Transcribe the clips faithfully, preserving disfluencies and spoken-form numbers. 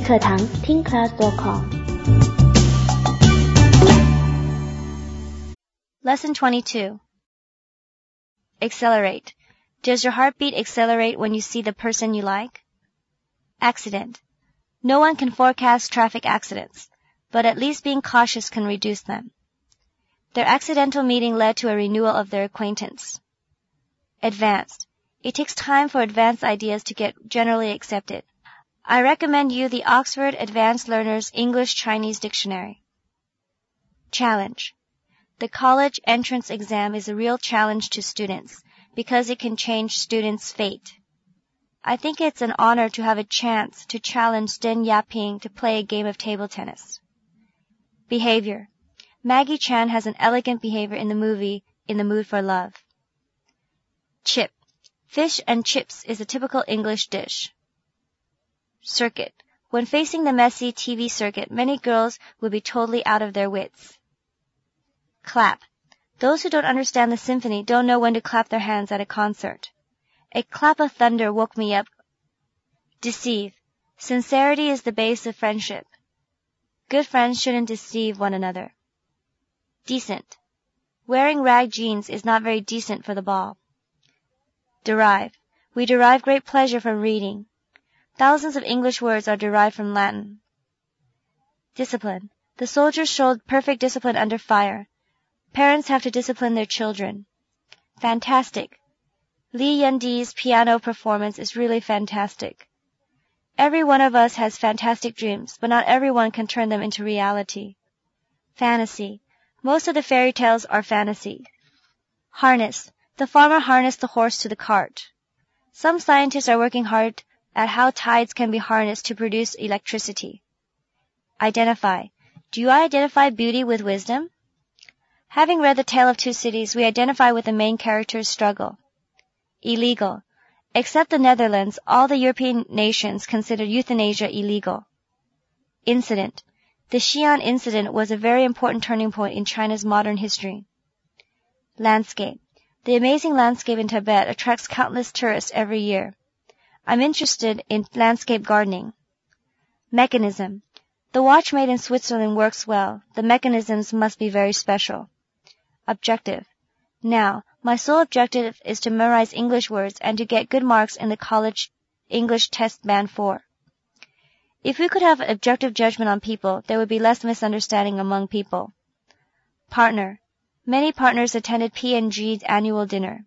课堂 听 class dot com。 Lesson twenty-two. Accelerate. Does your heartbeat accelerate when you see the person you like? Accident. No one can forecast traffic accidents, but at least being cautious can reduce them. Their accidental meeting led to a renewal of their acquaintance. Advanced. It takes time for advanced ideas to get generally accepted. I recommend you the Oxford Advanced Learners English-Chinese Dictionary. Challenge. The college entrance exam is a real challenge to students because it can change students' fate. I think it's an honor to have a chance to challenge Deng Yaping to play a game of table tennis. Behavior. Maggie Chan has an elegant behavior in the movie In the Mood for Love. Chip. Fish and chips is a typical English dish. Circuit. When facing the messy T V circuit, many girls would be totally out of their wits. Clap. Those who don't understand the symphony don't know when to clap their hands at a concert. A clap of thunder woke me up. Deceive. Sincerity is the base of friendship. Good friends shouldn't deceive one another. Decent. Wearing rag jeans is not very decent for the ball. Derive. We derive great pleasure from reading. Thousands of English words are derived from Latin. Discipline. The soldiers showed perfect discipline under fire. Parents have to discipline their children. Fantastic. Li Yandi's piano performance is really fantastic. Every one of us has fantastic dreams, but not everyone can turn them into reality. Fantasy. Most of the fairy tales are fantasy. Harness. The farmer harnessed the horse to the cart. Some scientists are working hard at how tides can be harnessed to produce electricity. Identify. Do you identify beauty with wisdom? Having read The Tale of Two Cities, we identify with the main character's struggle. Illegal. Except the Netherlands, all the European nations consider euthanasia illegal. Incident. The Xi'an incident was a very important turning point in China's modern history. Landscape. The amazing landscape in Tibet attracts countless tourists every year. I'm interested in landscape gardening. Mechanism. The watch made in Switzerland works well. The mechanisms must be very special. Objective. Now, my sole objective is to memorize English words and to get good marks in the college English test band four. If we could have objective judgment on people, there would be less misunderstanding among people. Partner. Many partners attended P and G's annual dinner.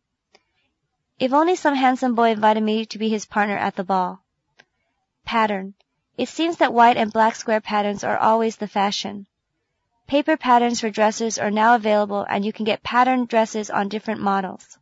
If only some handsome boy invited me to be his partner at the ball. Pattern. It seems that white and black square patterns are always the fashion. Paper patterns for dresses are now available and you can get patterned dresses on different models.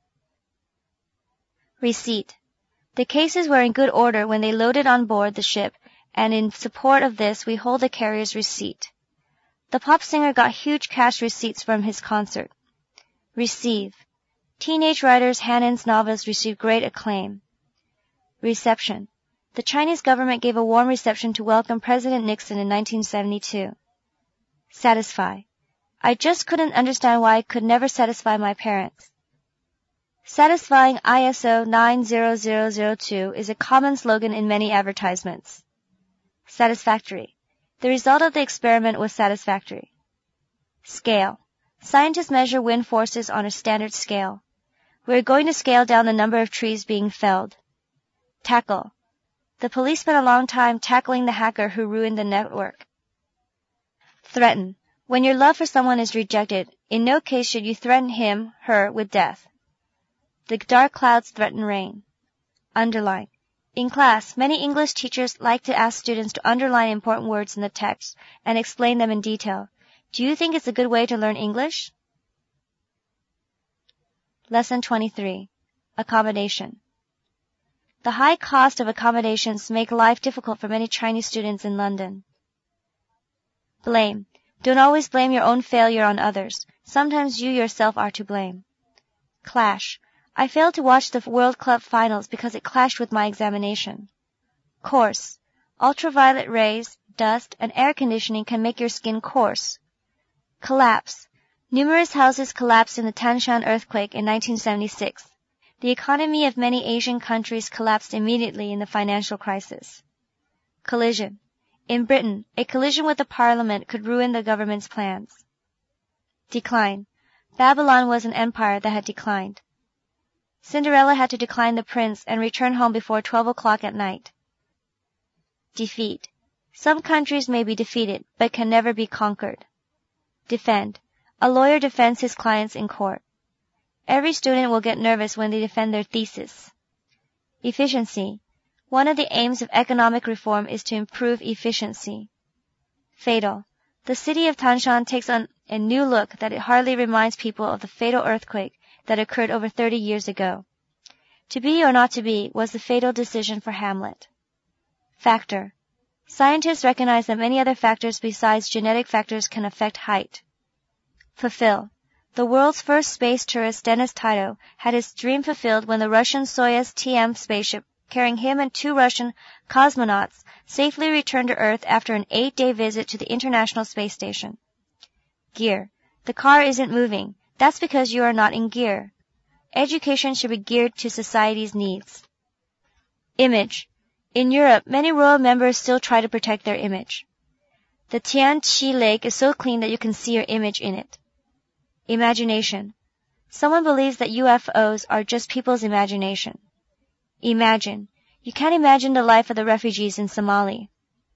Receipt. The cases were in good order when they loaded on board the ship, and in support of this we hold the carrier's receipt. The pop singer got huge cash receipts from his concert. Receive. Teenage writers Hanan's novels received great acclaim. Reception. The Chinese government gave a warm reception to welcome President Nixon in nineteen seventy-two. Satisfy. I just couldn't understand why I could never satisfy my parents. Satisfying I S O nine zero zero zero two is a common slogan in many advertisements. Satisfactory. The result of the experiment was satisfactory. Scale. Scientists measure wind forces on a standard scale. We're going to scale down the number of trees being felled. Tackle. The police spent a long time tackling the hacker who ruined the network. Threaten. When your love for someone is rejected, in no case should you threaten him, her, with death. The dark clouds threaten rain. Underline. In class, many English teachers like to ask students to underline important words in the text and explain them in detail. Do you think it's a good way to learn English? Lesson twenty-three. Accommodation. The high cost of accommodations make life difficult for many Chinese students in London. Blame. Don't always blame your own failure on others. Sometimes you yourself are to blame. Clash. I failed to watch the World Club finals because it clashed with my examination. Coarse. Ultraviolet rays, dust, and air conditioning can make your skin coarse. Collapse. Numerous houses collapsed in the Tanshan earthquake in nineteen seventy-six. The economy of many Asian countries collapsed immediately in the financial crisis. Collision. In Britain, a collision with the parliament could ruin the government's plans. Decline. Babylon was an empire that had declined. Cinderella had to decline the prince and return home before twelve o'clock at night. Defeat. Some countries may be defeated, but can never be conquered. Defend. A lawyer defends his clients in court. Every student will get nervous when they defend their thesis. Efficiency. One of the aims of economic reform is to improve efficiency. Fatal. The city of Tanshan takes on a new look that it hardly reminds people of the fatal earthquake that occurred over thirty years ago. To be or not to be was the fatal decision for Hamlet. Factor. Scientists recognize that many other factors besides genetic factors can affect height. Fulfill. The world's first space tourist, Dennis Tito, had his dream fulfilled when the Russian Soyuz T M spaceship carrying him and two Russian cosmonauts safely returned to Earth after an eight-day visit to the International Space Station. Gear. The car isn't moving. That's because you are not in gear. Education should be geared to society's needs. Image. In Europe, many royal members still try to protect their image. The Tian Chi Lake is so clean that you can see your image in it. Imagination. Someone believes that U F Os are just people's imagination. Imagine. You can't imagine the life of the refugees in Somalia.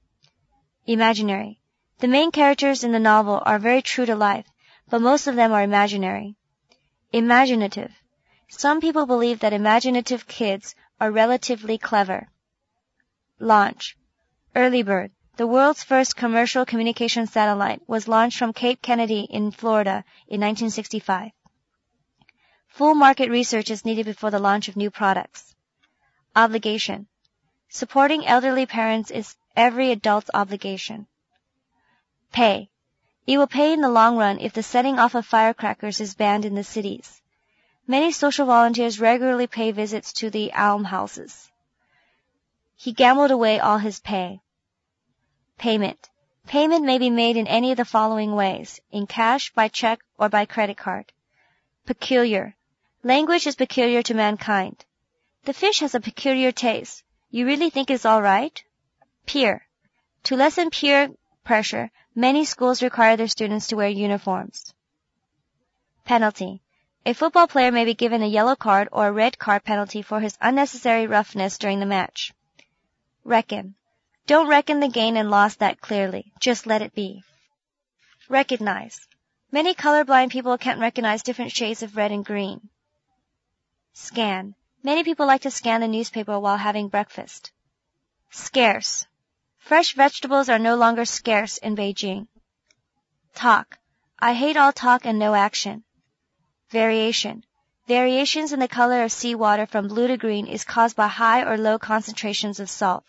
Imaginary. The main characters in the novel are very true to life, but most of them are imaginary. Imaginative. Some people believe that imaginative kids are relatively clever. Launch. Early Bird. The world's first commercial communication satellite was launched from Cape Kennedy in Florida in nineteen sixty-five. Full market research is needed before the launch of new products. Obligation. Supporting elderly parents is every adult's obligation. Pay. It will pay in the long run if the setting off of firecrackers is banned in the cities. Many social volunteers regularly pay visits to the almhouses. He gambled away all his pay. Payment. Payment may be made in any of the following ways: in cash, by check, or by credit card. Peculiar. Language is peculiar to mankind. The fish has a peculiar taste. You really think it's all right? Peer. To lessen peer pressure, many schools require their students to wear uniforms. Penalty. A football player may be given a yellow card or a red card penalty for his unnecessary roughness during the match. Reckon. Don't reckon the gain and loss that clearly. Just let it be. Recognize. Many colorblind people can't recognize different shades of red and green. Scan. Many people like to scan the newspaper while having breakfast. Scarce. Fresh vegetables are no longer scarce in Beijing. Talk. I hate all talk and no action. Variation. Variations in the color of seawater from blue to green is caused by high or low concentrations of salt.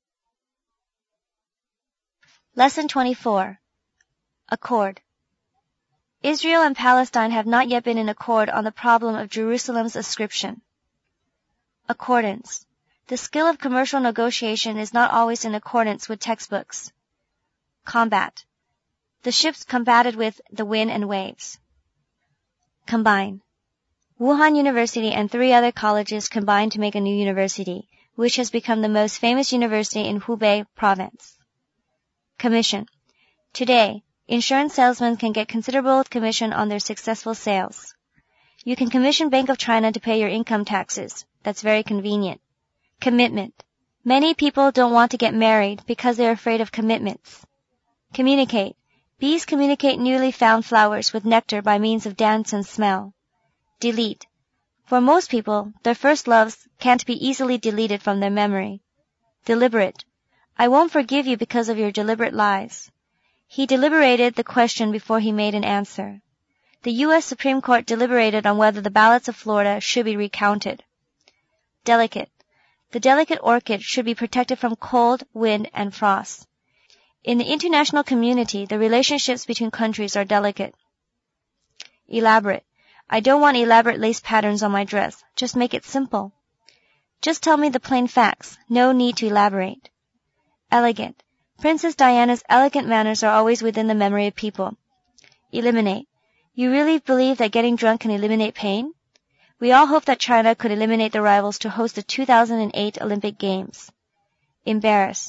Lesson twenty-four. Accord. Israel and Palestine have not yet been in accord on the problem of Jerusalem's ascription. Accordance. The skill of commercial negotiation is not always in accordance with textbooks. Combat. The ships combated with the wind and waves. Combine. Wuhan University and three other colleges combined to make a new university, which has become the most famous university in Hubei province. Commission. Today, insurance salesmen can get considerable commission on their successful sales. You can commission Bank of China to pay your income taxes. That's very convenient. Commitment. Many people don't want to get married because they're afraid of commitments. Communicate. Bees communicate newly found flowers with nectar by means of dance and smell. Delete. For most people, their first loves can't be easily deleted from their memory. Deliberate. I won't forgive you because of your deliberate lies. He deliberated the question before he made an answer. The U S Supreme Court deliberated on whether the ballots of Florida should be recounted. Delicate. The delicate orchid should be protected from cold, wind, and frost. In the international community, the relationships between countries are delicate. Elaborate. I don't want elaborate lace patterns on my dress. Just make it simple. Just tell me the plain facts. No need to elaborate. Elegant. Princess Diana's elegant manners are always within the memory of people. Eliminate. You really believe that getting drunk can eliminate pain? We all hope that China could eliminate the rivals to host the two thousand eight Olympic Games. Embarrass.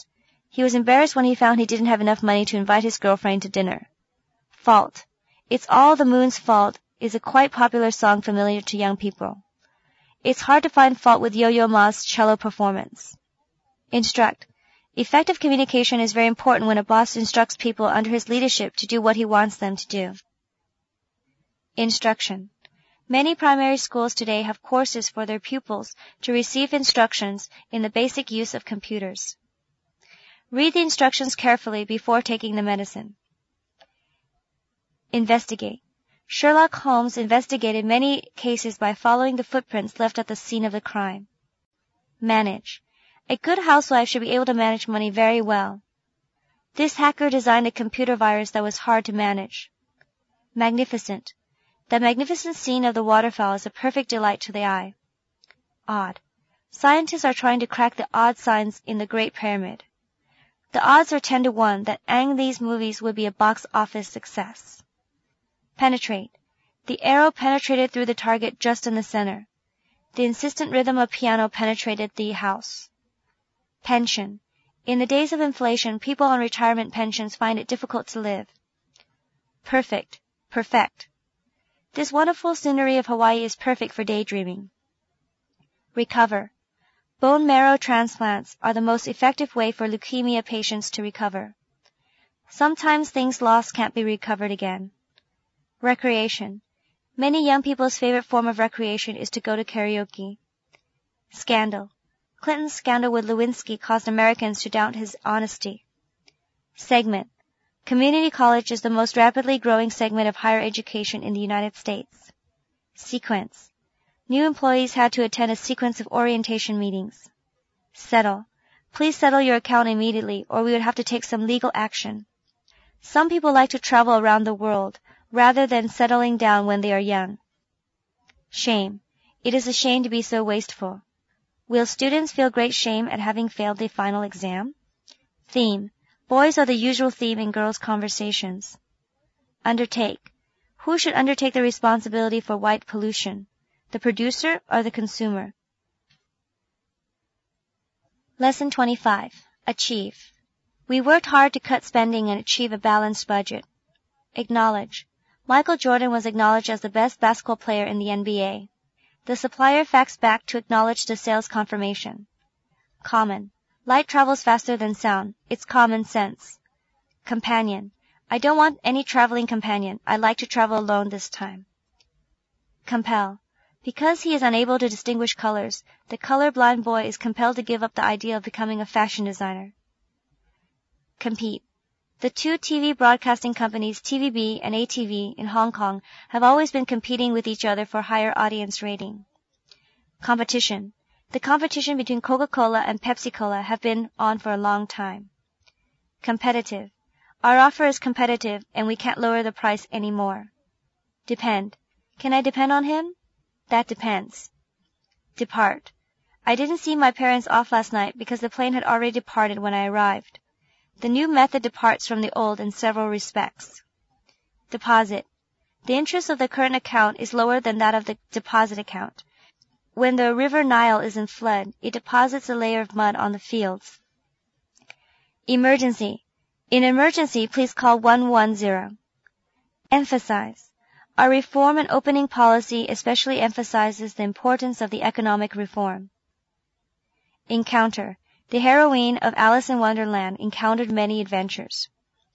He was embarrassed when he found he didn't have enough money to invite his girlfriend to dinner. Fault. It's All the Moon's Fault is a quite popular song familiar to young people. It's hard to find fault with Yo-Yo Ma's cello performance. Instruct. Effective communication is very important when a boss instructs people under his leadership to do what he wants them to do. Instruction. Many primary schools today have courses for their pupils to receive instructions in the basic use of computers. Read the instructions carefully before taking the medicine. Investigate. Sherlock Holmes investigated many cases by following the footprints left at the scene of the crime. Manage. A good housewife should be able to manage money very well. This hacker designed a computer virus that was hard to manage. Magnificent. The magnificent scene of the waterfowl is a perfect delight to the eye. Odd. Scientists are trying to crack the odd signs in the Great Pyramid. The odds are ten to one that Ang Lee's movies would be a box office success. Penetrate. The arrow penetrated through the target just in the center. The insistent rhythm of piano penetrated the house. Pension. In the days of inflation, people on retirement pensions find it difficult to live. Perfect. Perfect. This wonderful scenery of Hawaii is perfect for daydreaming. Recover. Bone marrow transplants are the most effective way for leukemia patients to recover. Sometimes things lost can't be recovered again. Recreation. Many young people's favorite form of recreation is to go to karaoke. Scandal. Clinton's scandal with Lewinsky caused Americans to doubt his honesty. Segment. Community college is the most rapidly growing segment of higher education in the United States. Sequence. New employees had to attend a sequence of orientation meetings. Settle. Please settle your account immediately, or we would have to take some legal action. Some people like to travel around the world, rather than settling down when they are young. Shame. It is a shame to be so wasteful. Will students feel great shame at having failed the final exam? Theme. Boys are the usual theme in girls' conversations. Undertake. Who should undertake the responsibility for white pollution? The producer or the consumer? Lesson twenty-five. Achieve. We worked hard to cut spending and achieve a balanced budget. Acknowledge. Michael Jordan was acknowledged as the best basketball player in the N B A. The supplier faxed back to acknowledge the sales confirmation. Common. Light travels faster than sound. It's common sense. Companion. I don't want any traveling companion. I'd like to travel alone this time. Compel. Because he is unable to distinguish colors, the colorblind boy is compelled to give up the idea of becoming a fashion designer. Compete. The two T V broadcasting companies T V B and A T V in Hong Kong have always been competing with each other for higher audience rating. Competition. The competition between Coca-Cola and Pepsi-Cola have been on for a long time. Competitive. Our offer is competitive and we can't lower the price anymore. Depend. Can I depend on him? That depends. Depart. I didn't see my parents off last night because the plane had already departed when I arrived. The new method departs from the old in several respects. Deposit. The interest of the current account is lower than that of the deposit account. When the river Nile is in flood, it deposits a layer of mud on the fields. Emergency. In emergency, please call one one zero. Emphasize. Our reform and opening policy especially emphasizes the importance of the economic reform. Encounter. The heroine of Alice in Wonderland encountered many adventures.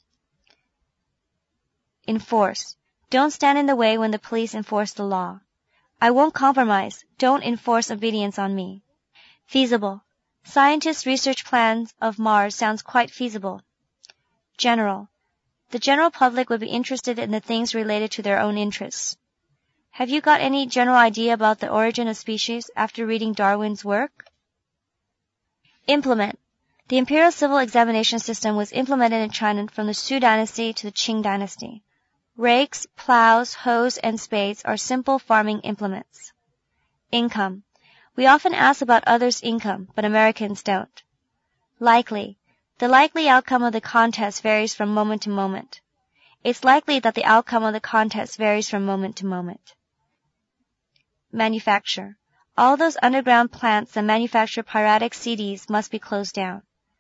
Enforce. Don't stand in the way when the police enforce the law. I won't compromise. Don't enforce obedience on me. Feasible. Scientists' research plans of Mars sounds quite feasible. General. The general public would be interested in the things related to their own interests. Have you got any general idea about the origin of species after reading Darwin's work? Implement. The imperial civil examination system was implemented in China from the Sui dynasty to the Qing dynasty. Rakes, plows, hoes, and spades are simple farming implements. Income. We often ask about others' income, but Americans don't. Likely. The likely outcome of the contest varies from moment to moment. It's likely that the outcome of the contest varies from moment to moment. Manufacture. All those underground plants that manufacture piratic C Ds must be closed down.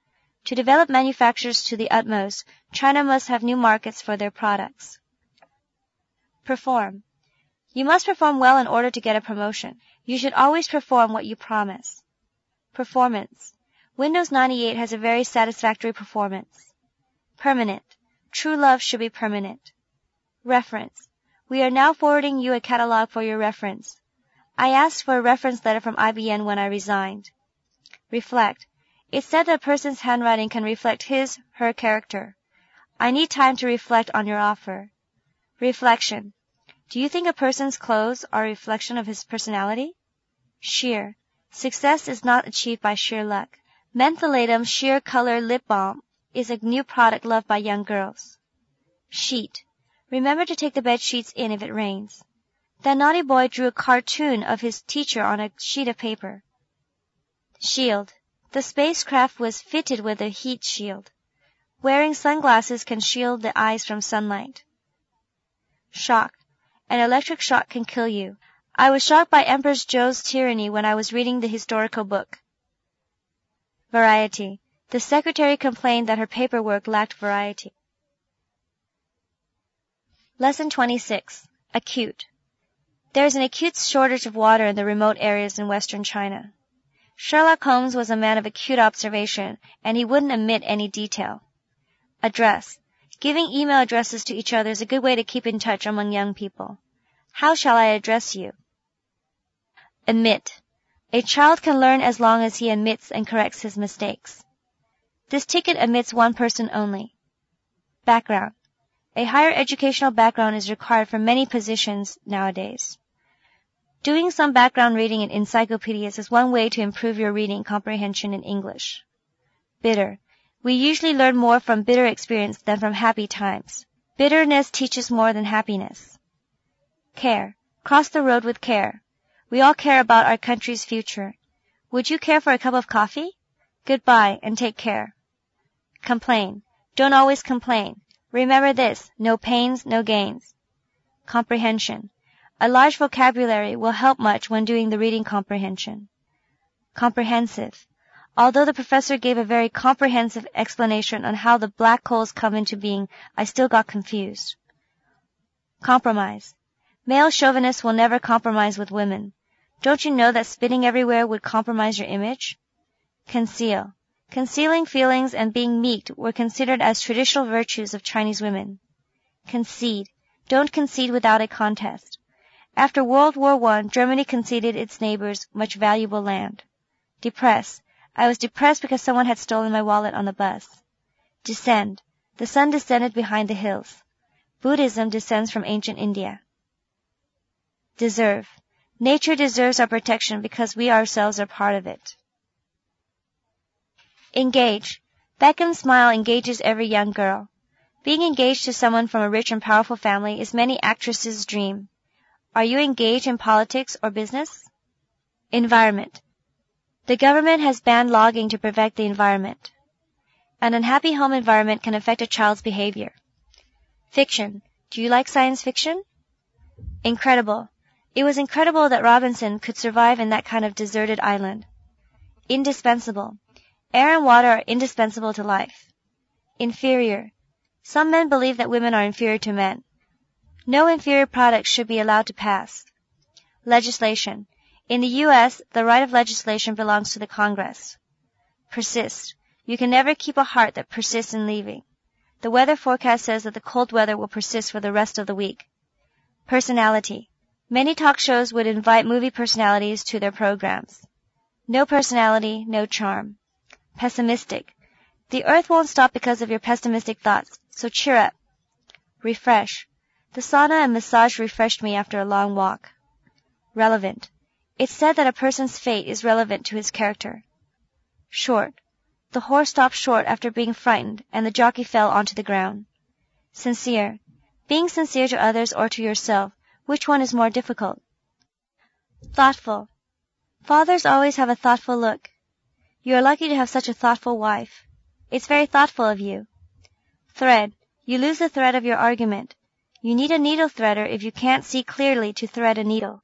To develop manufactures to the utmost, China must have new markets for their products. Perform. You must perform well in order to get a promotion. You should always perform what you promise. Performance. Windows ninety-eight has a very satisfactory performance. Permanent. True love should be permanent. Reference. We are now forwarding you a catalog for your reference. I asked for a reference letter from I B M when I resigned. Reflect. It's said that a person's handwriting can reflect his, her character. I need time to reflect on your offer. Reflection. Do you think a person's clothes are a reflection of his personality? Sheer. Success is not achieved by sheer luck. Mentholatum Sheer Color Lip Balm is a new product loved by young girls. Sheet. Remember to take the bed sheets in if it rains. That naughty boy drew a cartoon of his teacher on a sheet of paper. Shield. The spacecraft was fitted with a heat shield. Wearing sunglasses can shield the eyes from sunlight. Shock. An electric shock can kill you. I was shocked by Empress Zhou's tyranny when I was reading the historical book. Variety. The secretary complained that her paperwork lacked variety. Lesson twenty-six. Acute. There is an acute shortage of water in the remote areas in western China. Sherlock Holmes was a man of acute observation, and he wouldn't omit any detail. Address. Giving email addresses to each other is a good way to keep in touch among young people. How shall I address you? Admit. A child can learn as long as he admits and corrects his mistakes. This ticket admits one person only. Background. A higher educational background is required for many positions nowadays. Doing some background reading in encyclopedias is one way to improve your reading comprehension in English. Bitter. We usually learn more from bitter experience than from happy times. Bitterness teaches more than happiness. Care. Cross the road with care. We all care about our country's future. Would you care for a cup of coffee? Goodbye and take care. Complain. Don't always complain. Remember this, no pains, no gains. Comprehension. A large vocabulary will help much when doing the reading comprehension. Comprehensive. Although the professor gave a very comprehensive explanation on how the black holes come into being, I still got confused. Compromise. Male chauvinists will never compromise with women. Don't you know that spitting everywhere would compromise your image? Conceal. Concealing feelings and being meek were considered as traditional virtues of Chinese women. Concede. Don't concede without a contest. After World War One, Germany conceded its neighbors much valuable land. Depress. I was depressed because someone had stolen my wallet on the bus. Descend. The sun descended behind the hills. Buddhism descends from ancient India. Deserve. Nature deserves our protection because we ourselves are part of it. Engage. Beckham's smile engages every young girl. Being engaged to someone from a rich and powerful family is many actresses' dream. Are you engaged in politics or business? Environment. The government has banned logging to protect the environment. An unhappy home environment can affect a child's behavior. Fiction. Do you like science fiction? Incredible. It was incredible that Robinson could survive in that kind of deserted island. Indispensable. Air and water are indispensable to life. Inferior. Some men believe that women are inferior to men. No inferior products should be allowed to pass. Legislation. In the U S, the right of legislation belongs to the Congress. Persist. You can never keep a heart that persists in leaving. The weather forecast says that the cold weather will persist for the rest of the week. Personality. Many talk shows would invite movie personalities to their programs. No personality, no charm. Pessimistic. The earth won't stop because of your pessimistic thoughts, so cheer up. Refresh. The sauna and massage refreshed me after a long walk. Relevant. It's said that a person's fate is relevant to his character. Short. The horse stopped short after being frightened, and the jockey fell onto the ground. Sincere. Being sincere to others or to yourself, which one is more difficult? Thoughtful. Fathers always have a thoughtful look. You are lucky to have such a thoughtful wife. It's very thoughtful of you. Thread. You lose the thread of your argument. You need a needle threader if you can't see clearly to thread a needle.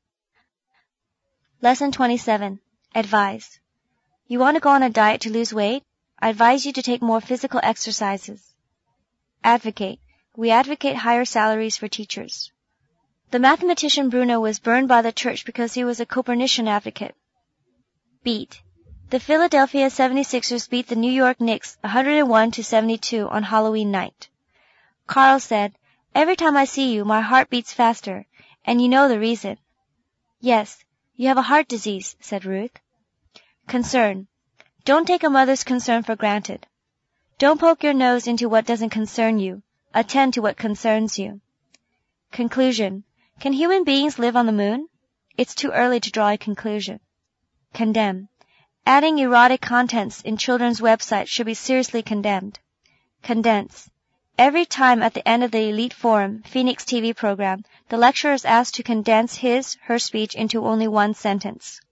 Lesson twenty-seven. Advise. You want to go on a diet to lose weight? I advise you to take more physical exercises. Advocate. We advocate higher salaries for teachers. The mathematician Bruno was burned by the church because he was a Copernican advocate. Beat. The Philadelphia seventy-sixers beat the New York Knicks one hundred one to seventy-two on Halloween night. Carl said, "Every time I see you, my heart beats faster, and you know the reason." "Yes, you have a heart disease," said Ruth. Concern. Don't take a mother's concern for granted. Don't poke your nose into what doesn't concern you. Attend to what concerns you. Conclusion. Can human beings live on the moon? It's too early to draw a conclusion. Condemn. Adding erotic contents in children's websites should be seriously condemned. Condense. Every time at the end of the Elite Forum Phoenix T V program, the lecturer is asked to condense his, her speech into only one sentence.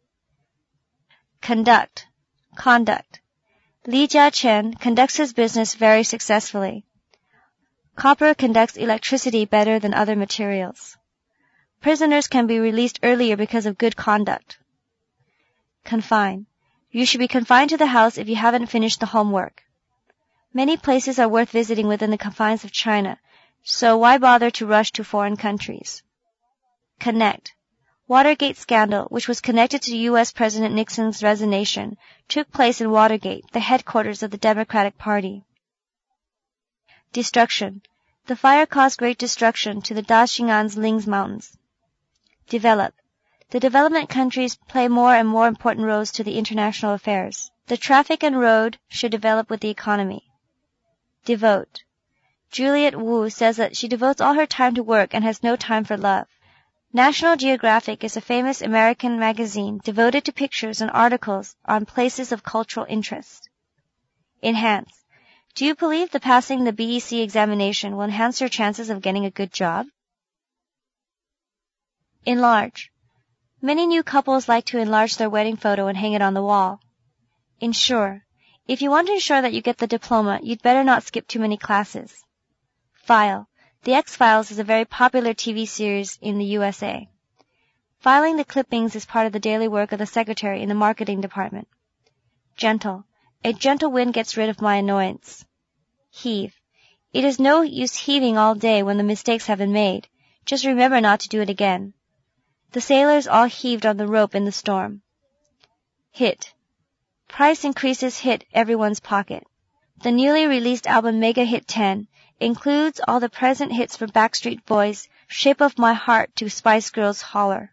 Conduct. Conduct. Li Jiachen conducts his business very successfully. Copper conducts electricity better than other materials. Prisoners can be released earlier because of good conduct. Confine. You should be confined to the house if you haven't finished the homework. Many places are worth visiting within the confines of China, so why bother to rush to foreign countries? Connect. Watergate scandal, which was connected to U S President Nixon's resignation, took place in Watergate, the headquarters of the Democratic Party. Destruction. The fire caused great destruction to the Daxing'an's Ling's Mountains. Develop. The development countries play more and more important roles to the international affairs. The traffic and road should develop with the economy. Devote. Juliet Wu says that she devotes all her time to work and has no time for love. National Geographic is a famous American magazine devoted to pictures and articles on places of cultural interest. Enhance. Do you believe that passing the B E C examination will enhance your chances of getting a good job? Enlarge. Many new couples like to enlarge their wedding photo and hang it on the wall. Ensure. If you want to ensure that you get the diploma, you'd better not skip too many classes. File. The X-Files is a very popular T V series in the U S A. Filing the clippings is part of the daily work of the secretary in the marketing department. Gentle. A gentle wind gets rid of my annoyance. Heave. It is no use heaving all day when the mistakes have been made. Just remember not to do it again. The sailors all heaved on the rope in the storm. Hit. Price increases hit everyone's pocket. The newly released album Mega Hit ten includes all the present hits from Backstreet Boys, Shape of My Heart to Spice Girls' Holler.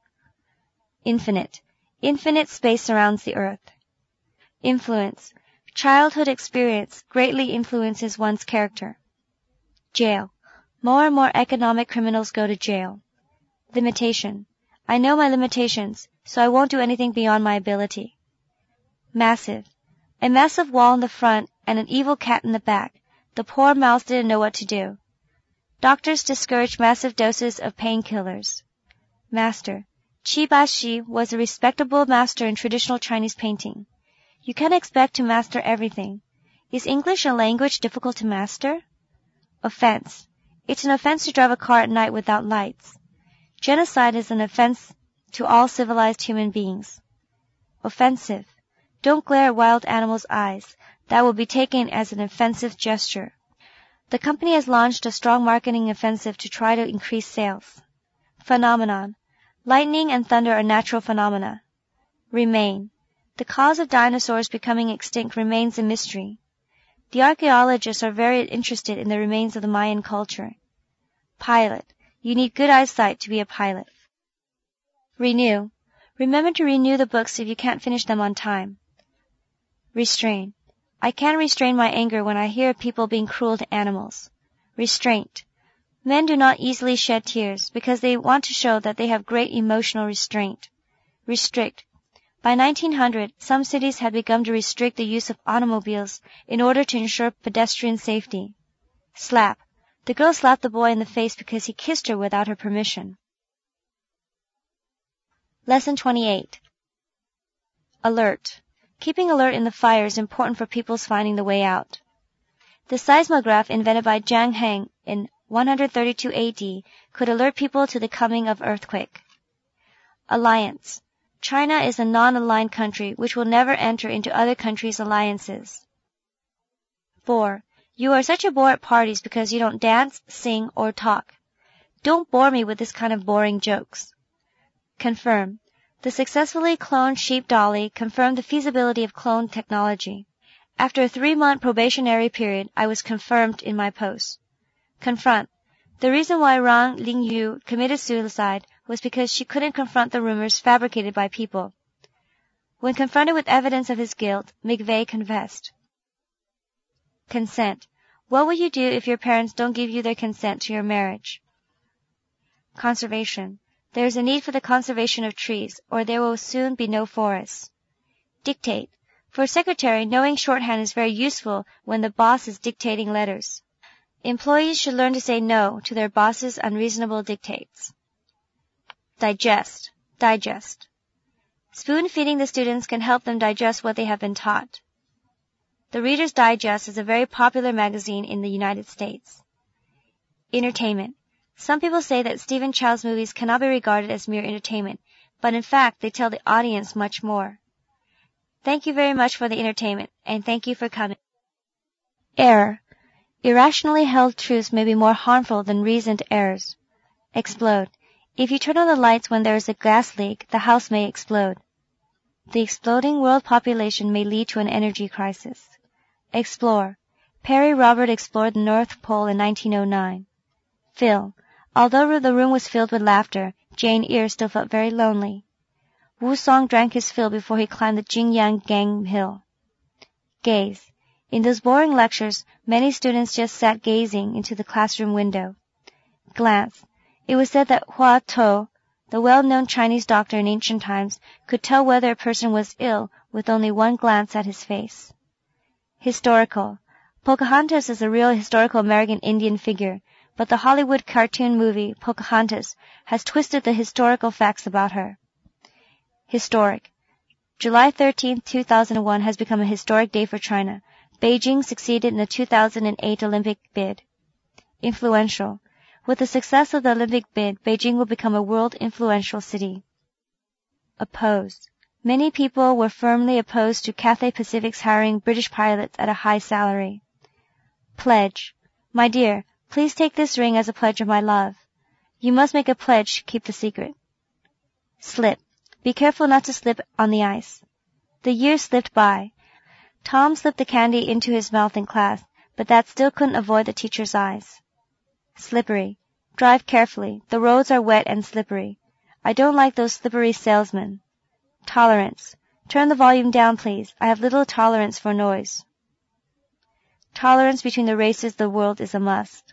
Infinite. Infinite space surrounds the earth. Influence. Childhood experience greatly influences one's character. Jail. More and more economic criminals go to jail. Limitation. I know my limitations, so I won't do anything beyond my ability. Massive. A massive wall in the front and an evil cat in the back. The poor mouse didn't know what to do. Doctors discouraged massive doses of painkillers. Master. Qi Baxi was a respectable master in traditional Chinese painting. You can't expect to master everything. Is English a language difficult to master? Offense. It's an offense to drive a car at night without lights. Genocide is an offense to all civilized human beings. Offensive. Don't glare at wild animals' eyes. That will be taken as an offensive gesture. The company has launched a strong marketing offensive to try to increase sales. Phenomenon. Lightning and thunder are natural phenomena. Remain. The cause of dinosaurs becoming extinct remains a mystery. The archaeologists are very interested in the remains of the Mayan culture. Pilot. You need good eyesight to be a pilot. Renew. Remember to renew the books if you can't finish them on time. Restrain. I can't restrain my anger when I hear of people being cruel to animals. Restraint. Men do not easily shed tears because they want to show that they have great emotional restraint. Restrict. By nineteen hundred, some cities had begun to restrict the use of automobiles in order to ensure pedestrian safety. Slap. The girl slapped the boy in the face because he kissed her without her permission. Lesson twenty-eight. Alert. Keeping alert in the fire is important for people's finding the way out. The seismograph invented by Zhang Heng in one thirty-two A D could alert people to the coming of earthquake. Alliance. China is a non-aligned country which will never enter into other countries' alliances. four. You are such a bore at parties because you don't dance, sing, or talk. Don't bore me with this kind of boring jokes. Confirm. The successfully cloned sheep Dolly confirmed the feasibility of clone technology. After a three-month probationary period, I was confirmed in my post. Confront. The reason why Rang Lingyu committed suicide was because she couldn't confront the rumors fabricated by people. When confronted with evidence of his guilt, McVeigh confessed. Consent. What will you do if your parents don't give you their consent to your marriage? Conservation. There is a need for the conservation of trees, or there will soon be no forests. Dictate. For a secretary, knowing shorthand is very useful when the boss is dictating letters. Employees should learn to say no to their boss's unreasonable dictates. Digest. Digest. Spoon-feeding the students can help them digest what they have been taught. The Reader's Digest is a very popular magazine in the United States. Entertainment. Some people say that Stephen Chow's movies cannot be regarded as mere entertainment, but in fact they tell the audience much more. Thank you very much for the entertainment, and thank you for coming. Error. Irrationally held truths may be more harmful than reasoned errors. Explode. If you turn on the lights when there is a gas leak, the house may explode. The exploding world population may lead to an energy crisis. Explore. Perry Robert explored the North Pole in nineteen oh nine. Fill. Although the room was filled with laughter, Jane Eyre still felt very lonely. Wu Song drank his fill before he climbed the Jingyang Gang Hill. Gaze. In those boring lectures, many students just sat gazing into the classroom window. Glance. It was said that Hua Tuo, the well-known Chinese doctor in ancient times, could tell whether a person was ill with only one glance at his face. Historical. Pocahontas is a real historical American Indian figure, but the Hollywood cartoon movie Pocahontas has twisted the historical facts about her. Historic. July thirteenth, two thousand one has become a historic day for China. Beijing succeeded in the two thousand eight Olympic bid. Influential. With the success of the Olympic bid, Beijing will become a world influential city. Opposed. Many people were firmly opposed to Cathay Pacific's hiring British pilots at a high salary. Pledge. My dear, please take this ring as a pledge of my love. You must make a pledge to keep the secret. Slip. Be careful not to slip on the ice. The years slipped by. Tom slipped the candy into his mouth in class, but that still couldn't avoid the teacher's eyes. Slippery. Drive carefully. The roads are wet and slippery. I don't like those slippery salesmen. Tolerance. Turn the volume down, please. I have little tolerance for noise. Tolerance between the races of the world is a must.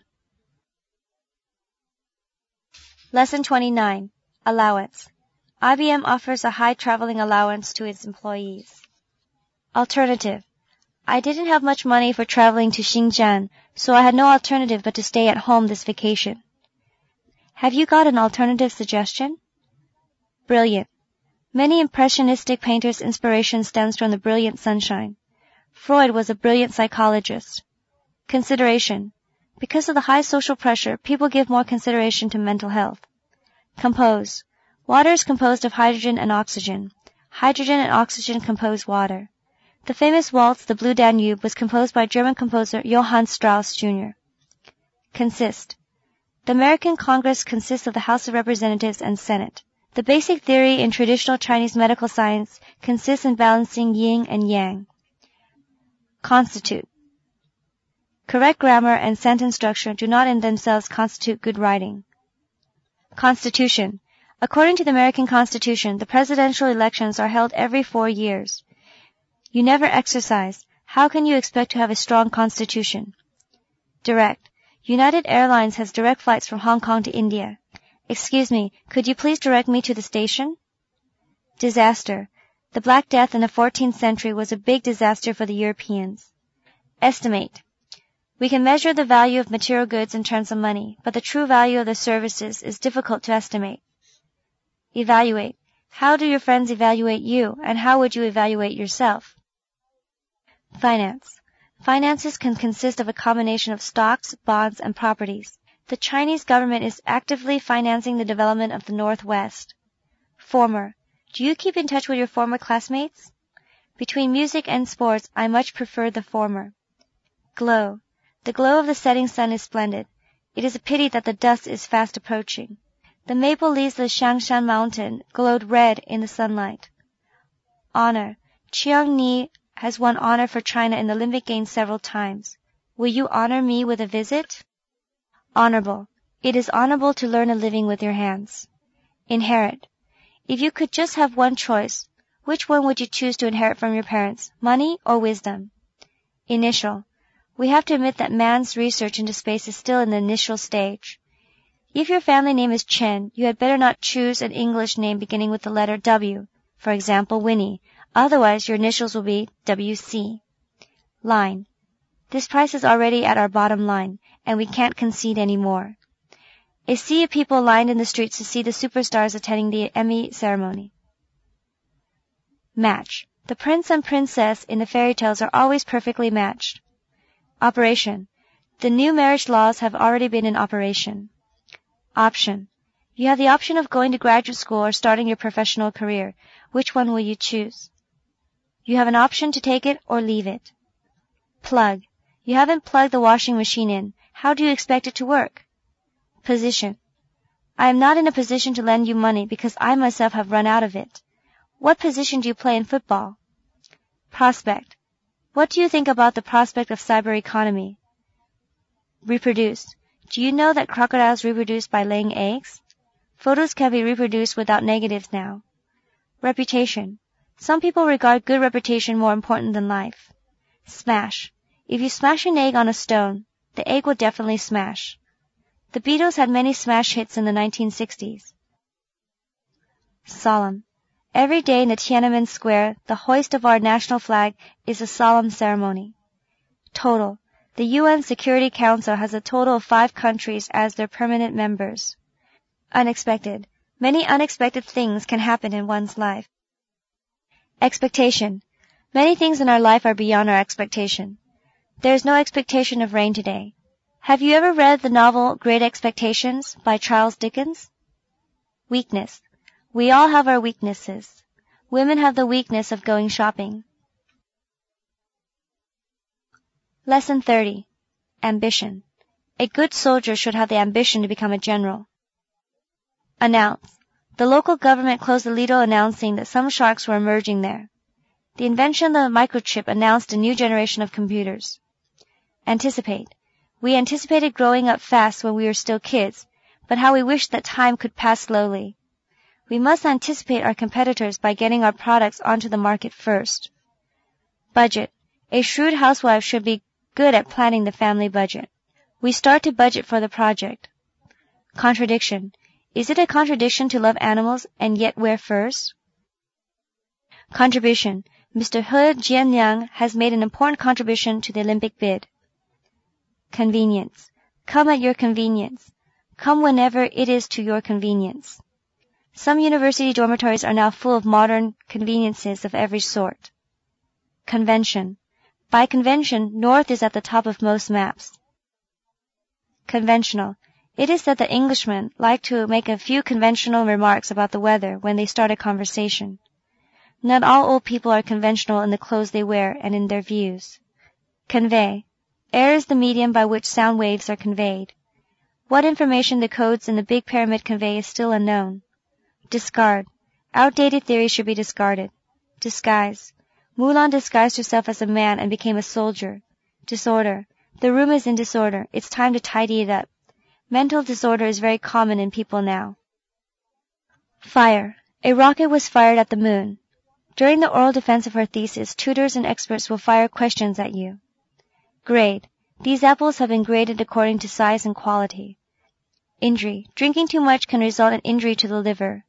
Lesson twenty-nine. Allowance. I B M offers a high traveling allowance to its employees. Alternative. I didn't have much money for traveling to Xinjiang, so I had no alternative but to stay at home this vacation. Have you got an alternative suggestion? Brilliant. Many impressionistic painters' inspiration stems from the brilliant sunshine. Freud was a brilliant psychologist. Consideration. Because of the high social pressure, people give more consideration to mental health. Compose. Water is composed of hydrogen and oxygen. Hydrogen and oxygen compose water. The famous waltz, The Blue Danube, was composed by German composer Johann Strauss, Junior Consist. The American Congress consists of the House of Representatives and Senate. The basic theory in traditional Chinese medical science consists in balancing yin and yang. Constitute. Correct grammar and sentence structure do not in themselves constitute good writing. Constitution. According to the American Constitution, the presidential elections are held every four years. You never exercise. How can you expect to have a strong constitution? Direct. United Airlines has direct flights from Hong Kong to India. Excuse me, could you please direct me to the station? Disaster. The Black Death in the fourteenth century was a big disaster for the Europeans. Estimate. We can measure the value of material goods in terms of money, but the true value of the services is difficult to estimate. Evaluate. How do your friends evaluate you, and how would you evaluate yourself? Finance. Finances can consist of a combination of stocks, bonds, and properties. The Chinese government is actively financing the development of the Northwest. Former. Do you keep in touch with your former classmates? Between music and sports, I much prefer the former. Glow. The glow of the setting sun is splendid. It is a pity that the dusk is fast approaching. The maple leaves of the Shangshan mountain glowed red in the sunlight. Honor. Chiang Ni has won honor for China in the Olympic Games several times. Will you honor me with a visit? Honorable. It is honorable to learn a living with your hands. Inherit. If you could just have one choice, which one would you choose to inherit from your parents, money or wisdom? Initial. We have to admit that man's research into space is still in the initial stage. If your family name is Chen, you had better not choose an English name beginning with the letter W, for example, Winnie. Otherwise, your initials will be W C. Line. This price is already at our bottom line, and we can't concede any more. A sea of people lined in the streets to see the superstars attending the Emmy ceremony. Match. The prince and princess in the fairy tales are always perfectly matched. Operation. The new marriage laws have already been in operation. Option. You have the option of going to graduate school or starting your professional career. Which one will you choose? You have an option to take it or leave it. Plug. You haven't plugged the washing machine in. How do you expect it to work? Position. I am not in a position to lend you money because I myself have run out of it. What position do you play in football? Prospect. What do you think about the prospect of cyber economy? Reproduce. Do you know that crocodiles reproduce by laying eggs? Photos can be reproduced without negatives now. Reputation. Some people regard good reputation more important than life. Smash. If you smash an egg on a stone, the egg will definitely smash. The Beatles had many smash hits in the nineteen sixties. Solemn. Every day in the Tiananmen Square, the hoist of our national flag is a solemn ceremony. Total. The U N Security Council has a total of five countries as their permanent members. Unexpected. Many unexpected things can happen in one's life. Expectation. Many things in our life are beyond our expectation. There is no expectation of rain today. Have you ever read the novel Great Expectations by Charles Dickens? Weakness. We all have our weaknesses. Women have the weakness of going shopping. Lesson thirty. Ambition. A good soldier should have the ambition to become a general. Announce. The local government closed the Lido announcing that some sharks were emerging there. The invention of the microchip announced a new generation of computers. Anticipate. We anticipated growing up fast when we were still kids, but how we wished that time could pass slowly. We must anticipate our competitors by getting our products onto the market first. Budget. A shrewd housewife should be good at planning the family budget. We start to budget for the project. Contradiction. Is it a contradiction to love animals and yet wear furs? Contribution. Mister He Jianyang has made an important contribution to the Olympic bid. Convenience. Come at your convenience. Come whenever it is to your convenience. Some university dormitories are now full of modern conveniences of every sort. Convention. By convention, North is at the top of most maps. Conventional. It is said that Englishmen like to make a few conventional remarks about the weather when they start a conversation. Not all old people are conventional in the clothes they wear and in their views. Convey. Air is the medium by which sound waves are conveyed. What information the codes in the Big Pyramid convey is still unknown. Discard. Outdated theories should be discarded. Disguise. Mulan disguised herself as a man and became a soldier. Disorder. The room is in disorder. It's time to tidy it up. Mental disorder is very common in people now. Fire. A rocket was fired at the moon. During the oral defense of her thesis, tutors and experts will fire questions at you. Grade. These apples have been graded according to size and quality. Injury. Drinking too much can result in injury to the liver.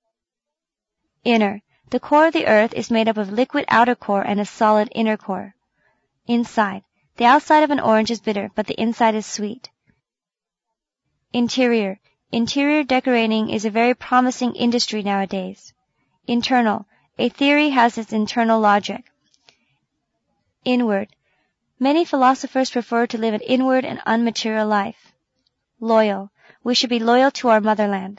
Inner. The core of the earth is made up of liquid outer core and a solid inner core. Inside. The outside of an orange is bitter, but the inside is sweet. Interior. Interior decorating is a very promising industry nowadays. Internal. A theory has its internal logic. Inward. Many philosophers prefer to live an inward and unmaterial life. Loyal. We should be loyal to our motherland.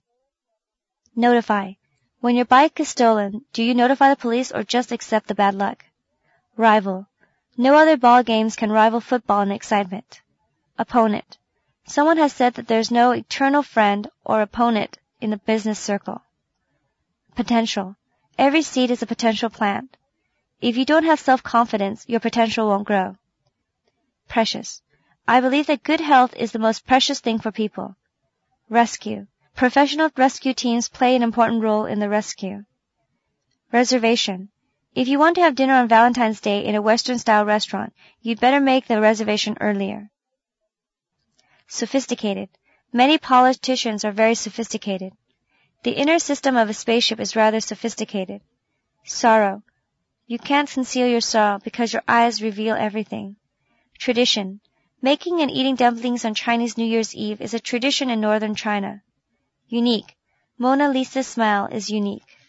Notify. When your bike is stolen, do you notify the police or just accept the bad luck? Rival. No other ball games can rival football in excitement. Opponent. Someone has said that there's no eternal friend or opponent in the business circle. Potential. Every seed is a potential plant. If you don't have self-confidence, your potential won't grow. Precious. I believe that good health is the most precious thing for people. Rescue. Professional rescue teams play an important role in the rescue. Reservation. If you want to have dinner on Valentine's Day in a Western-style restaurant, you'd better make the reservation earlier. Sophisticated. Many politicians are very sophisticated. The inner system of a spaceship is rather sophisticated. Sorrow. You can't conceal your sorrow because your eyes reveal everything. Tradition. Making and eating dumplings on Chinese New Year's Eve is a tradition in northern China. Unique. Mona Lisa's smile is unique.